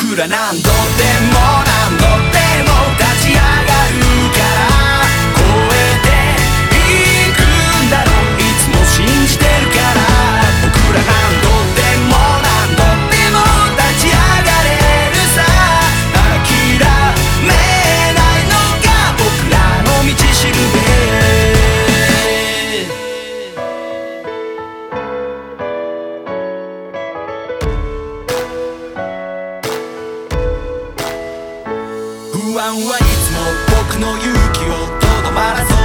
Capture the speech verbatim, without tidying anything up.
僕ら何度でも何度でも立ち上がるから超えていくんだろう、いつも信じてるから。僕ら何度でも何度でも立ち上がれるさ。諦めないのが僕らの道しるべ。不安はいつも僕の勇気をとどまらせ